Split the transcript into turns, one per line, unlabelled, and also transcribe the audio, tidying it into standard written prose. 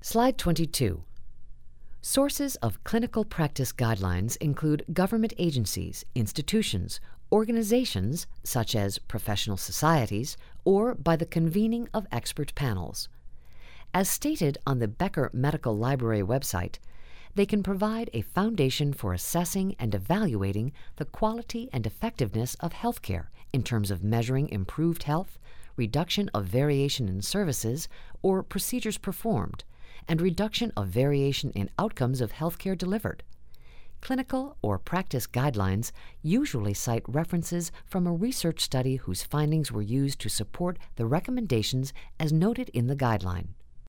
Slide 22. Sources of clinical practice guidelines include government agencies, institutions, organizations such as professional societies, or by the convening of expert panels. As stated on the Becker Medical Library website, they can provide a foundation for assessing and evaluating the quality and effectiveness of healthcare in terms of measuring improved health, reduction of variation in services or procedures performed, and reduction of variation in outcomes of healthcare delivered. Clinical or practice guidelines usually cite references from a research study whose findings were used to support the recommendations as noted in the guideline.